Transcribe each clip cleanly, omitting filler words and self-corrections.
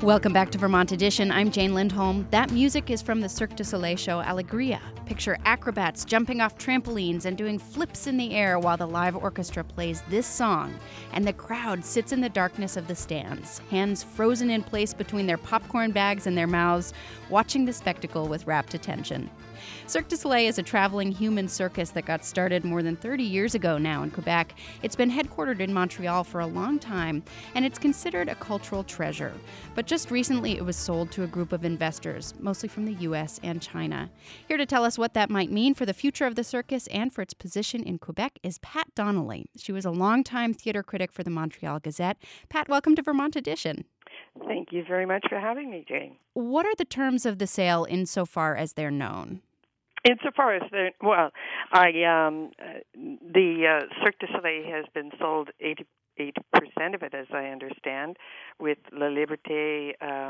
Welcome back to Vermont Edition. I'm Jane Lindholm. That music is from the Cirque du Soleil show Alegria. Picture acrobats jumping off trampolines and doing flips in the air while the live orchestra plays this song. And the crowd sits in the darkness of the stands, hands frozen in place between their popcorn bags and their mouths, watching the spectacle with rapt attention. Cirque du Soleil is a traveling human circus that got started more than 30 years ago now in Quebec. It's been headquartered in Montreal for a long time, and it's considered a cultural treasure. But just recently, it was sold to a group of investors, mostly from the U.S. and China. Here to tell us what that might mean for the future of the circus and for its position in Quebec is Pat Donnelly. She was a longtime theater critic for the Montreal Gazette. Pat, welcome to Vermont Edition. Thank you very much for having me, Jane. What are the terms of the sale insofar as they're known? Insofar as the Cirque du Soleil has been sold 80% of it, as I understand, with La Liberté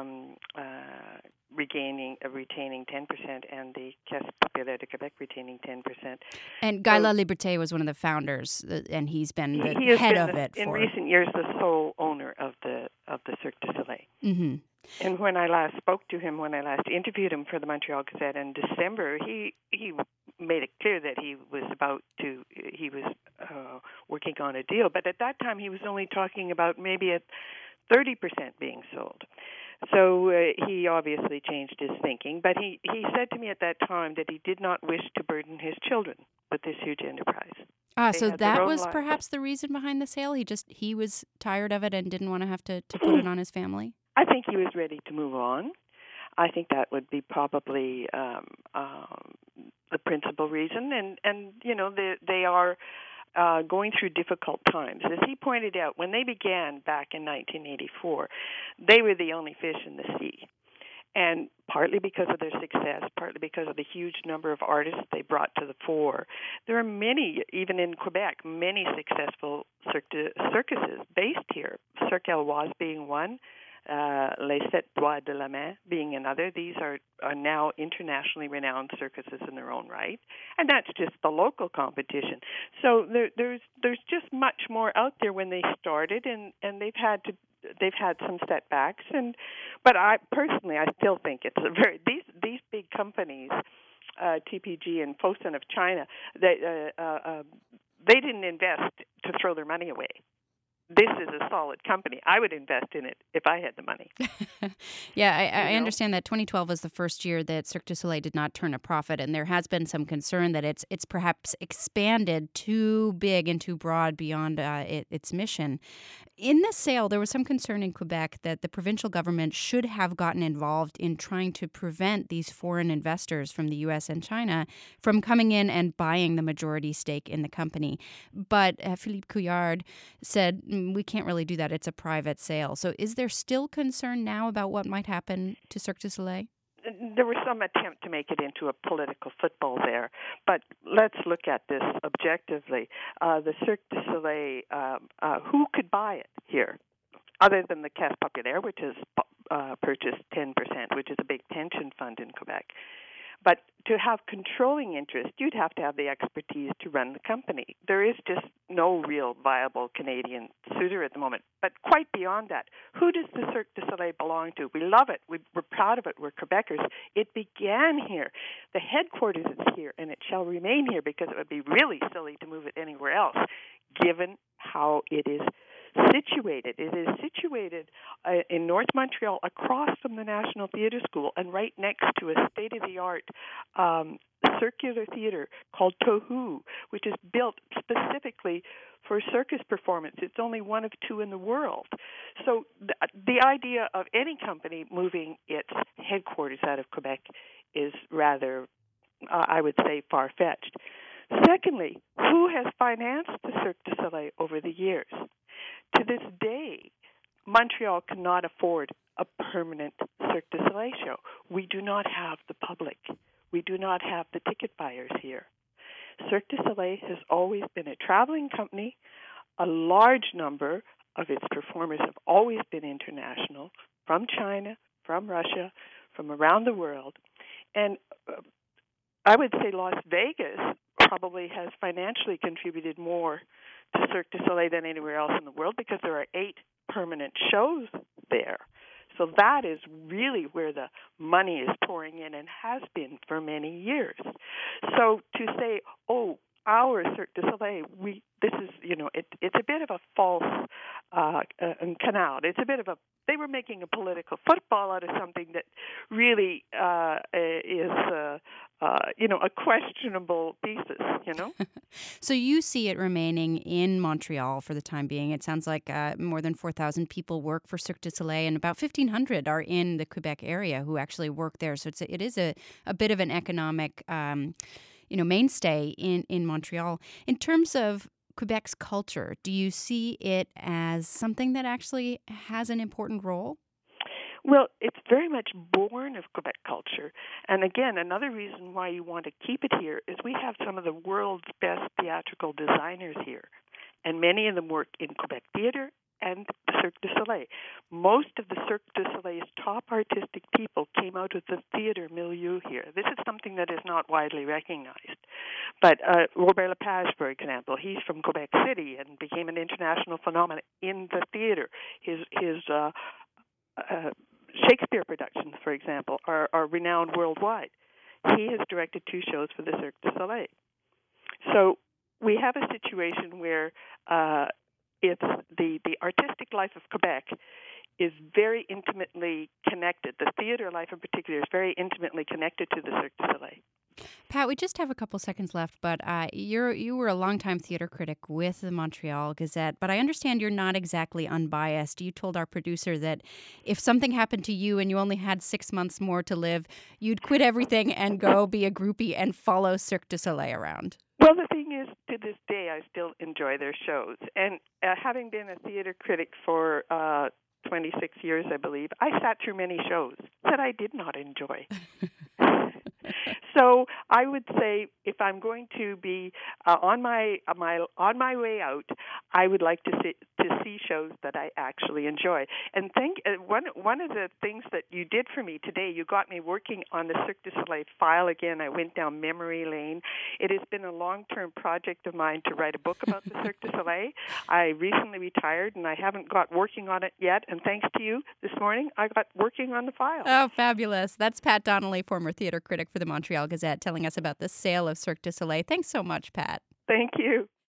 retaining 10% and the Caisse Populaire de Québec retaining 10%. And Guy La Liberté was one of the founders, and he's been the head of it in recent years, the sole owner of the Cirque du Soleil. Mm-hmm. And when I last spoke to him, when I last interviewed him for the Montreal Gazette in December, he made it clear that he was working on a deal. But at that time, he was only talking about maybe a 30% being sold. So he obviously changed his thinking. But he said to me at that time that he did not wish to burden his children with this huge enterprise. So that was perhaps the reason behind the sale? He was tired of it and didn't want to have to put it on his family? I think he was ready to move on. I think that would be probably the principal reason. And you know, they are going through difficult times. As he pointed out, when they began back in 1984, they were the only fish in the sea. And partly because of their success, partly because of the huge number of artists they brought to the fore, there are many, even in Quebec, many successful circuses based here. Cirque Éloise being one, Les Sept Doigts de la Main being another. These are now internationally renowned circuses in their own right, and that's just the local competition. So there's just much more out there when they started, and they've had some setbacks. But I personally, I still think it's these big companies, TPG and Fosun of China, they didn't invest to throw their money away. This is a solid company. I would invest in it if I had the money. Yeah, I understand that 2012 was the first year that Cirque du Soleil did not turn a profit, and there has been some concern that it's perhaps expanded too big and too broad beyond its mission. In this sale, there was some concern in Quebec that the provincial government should have gotten involved in trying to prevent these foreign investors from the U.S. and China from coming in and buying the majority stake in the company. But Philippe Couillard said, we can't really do that. It's a private sale. So is there still concern now about what might happen to Cirque du Soleil? There was some attempt to make it into a political football there, but let's look at this objectively. The Cirque du Soleil, who could buy it here, other than the Caisse Populaire, which has purchased 10%, which is a big pension fund in Quebec. But to have controlling interest, you'd have to have the expertise to run the company. There is just no real viable Canadian suitor at the moment. But quite beyond that, who does the Cirque du Soleil belong to? We love it. We're proud of it. We're Quebecers. It began here. The headquarters is here, and it shall remain here because it would be really silly to move it anywhere else, given how it is situated. It is situated in North Montreal, across from the National Theatre School, and right next to a state-of-the-art circular theatre called Tohu, which is built specifically for circus performance. It's only one of two in the world. So the idea of any company moving its headquarters out of Quebec is rather, I would say, far-fetched. Secondly, who has financed the Cirque du Soleil over the years? To this day, Montreal cannot afford a permanent Cirque du Soleil show. We do not have the public. We do not have the ticket buyers here. Cirque du Soleil has always been a traveling company. A large number of its performers have always been international, from China, from Russia, from around the world. And I would say Las Vegas probably has financially contributed more to Cirque du Soleil than anywhere else in the world because there are 8 permanent shows there. So that is really where the money is pouring in and has been for many years. So to say, oh, our Cirque du Soleil, this is, it's a bit of a false canal. It's a bit of they were making a political football out of something that really is, a questionable thesis, So you see it remaining in Montreal for the time being. It sounds like more than 4,000 people work for Cirque du Soleil, and about 1,500 are in the Quebec area who actually work there. So it is a bit of an economic mainstay in Montreal. In terms of Quebec's culture, do you see it as something that actually has an important role? Well, it's very much born of Quebec culture. And again, another reason why you want to keep it here is we have some of the world's best theatrical designers here. And many of them work in Quebec theater and the Cirque du Soleil. Most of the Cirque du Soleil's top artistic people came out of the theater milieu here. This is something that is not widely recognized. But Robert Lepage, for example, he's from Quebec City and became an international phenomenon in the theater. His Shakespeare productions, for example, are renowned worldwide. He has directed 2 shows for the Cirque du Soleil. So we have a situation where it's the artistic life of Quebec is very intimately connected. The theater life in particular is very intimately connected to the Cirque du Soleil. Pat, we just have a couple seconds left, but you were a longtime theater critic with the Montreal Gazette, but I understand you're not exactly unbiased. You told our producer that if something happened to you and you only had 6 months more to live, you'd quit everything and go be a groupie and follow Cirque du Soleil around. Well, the thing is, to this day, I still enjoy their shows. And having been a theater critic for 26 years, I believe, I sat through many shows that I did not enjoy. So I would say if I'm going to be on my way out, I would like to see shows that I actually enjoy. And one of the things that you did for me today, you got me working on the Cirque du Soleil file again. I went down memory lane. It has been a long-term project of mine to write a book about the Cirque du Soleil. I recently retired, and I haven't got working on it yet. And thanks to you this morning, I got working on the file. Oh, fabulous. That's Pat Donnelly, former theater critic for the Montreal Gazette, telling us about the sale of Cirque du Soleil. Thanks so much, Pat. Thank you.